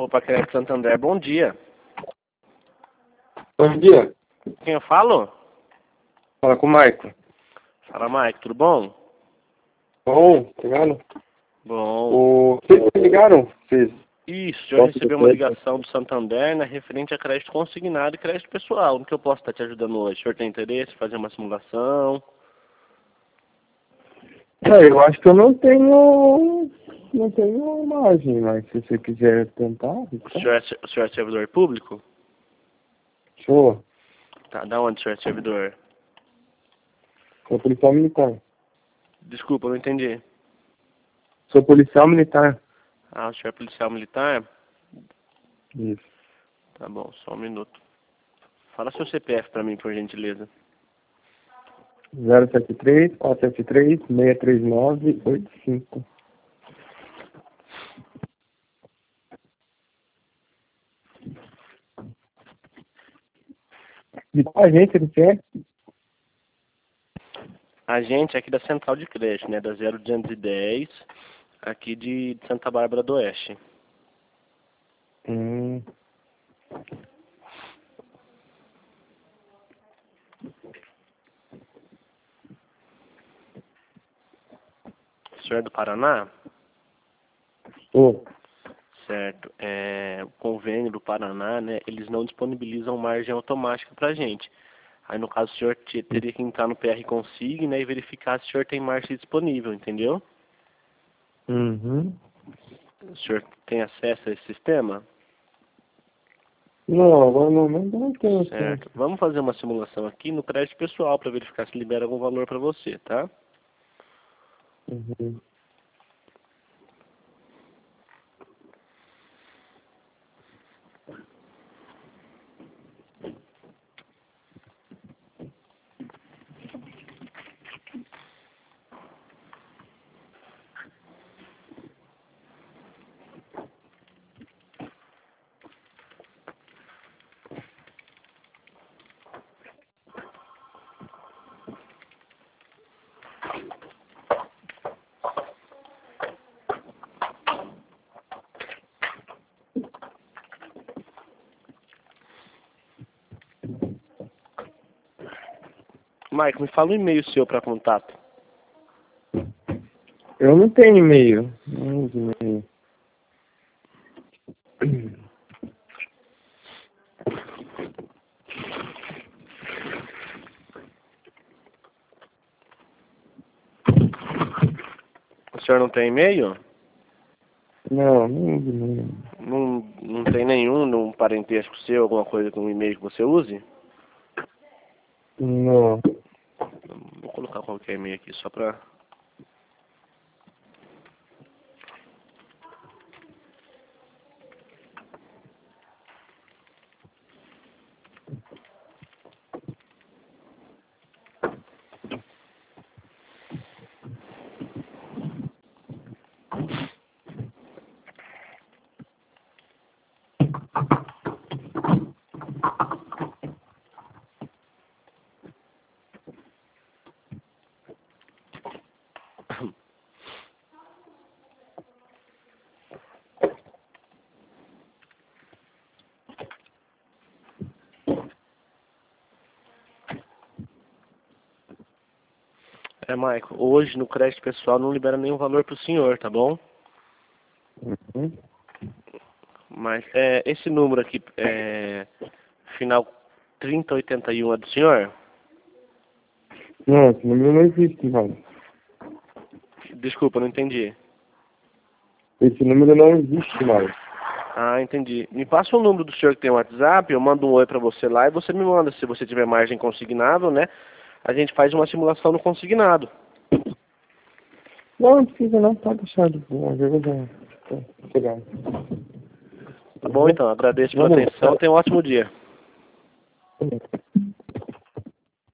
Opa, Crédito Santander, bom dia. Bom dia. Quem eu falo? Fala com o Maico. Fala, Mike, tudo bom? Bom, tá ligado? Bom. Vocês me ligaram? Vocês... Isso, eu recebi uma ligação do Santander, né, referente a crédito consignado e crédito pessoal. No que eu posso estar te ajudando hoje? O senhor tem interesse em fazer uma simulação? Eu acho que eu não tenho margem, mas se você quiser tentar... O senhor é servidor público? Show. Tá, da onde o senhor é servidor? Sou policial militar. Desculpa, eu não entendi. Sou policial militar. Ah, o senhor é policial militar? Isso. Tá bom, só um minuto. Fala seu CPF pra mim, por gentileza. 073-473-639-85. De qual agência ele quer? A gente é aqui da Central de Crédito, né, da 0210, aqui de Santa Bárbara do Oeste. O senhor é do Paraná? Certo. O convênio do Paraná, né, eles não disponibilizam margem automática pra gente. Aí, no caso, o senhor teria que entrar no PR Consig, né, e verificar se o senhor tem margem disponível, entendeu? Uhum. O senhor tem acesso a esse sistema? Não, agora no momento eu não tenho. Certo. Vamos fazer uma simulação aqui no crédito pessoal para verificar se libera algum valor para você, tá? Uhum. Mike, me fala um e-mail seu para contato. Eu não tenho e-mail. Não uso e-mail. O senhor não tem e-mail? Não uso e-mail. Não tem nenhum parentesco seu, alguma coisa com um e-mail que você use? Não. Vou colocar qualquer e-mail aqui só para... Maico, hoje no crédito pessoal não libera nenhum valor pro senhor, tá bom? Uhum. Mas esse número aqui, final 3081 é do senhor? Não, esse número não existe mais. Desculpa, não entendi. Esse número não existe mais. Ah, entendi. Me passa o número do senhor que tem o WhatsApp, eu mando um oi pra você lá e você me manda. Se você tiver margem consignável, né? A gente faz uma simulação no consignado. Não precisa não, tá deixado. Eu já chegar. Tá bom, então. Agradeço pela atenção. Tenha um ótimo dia.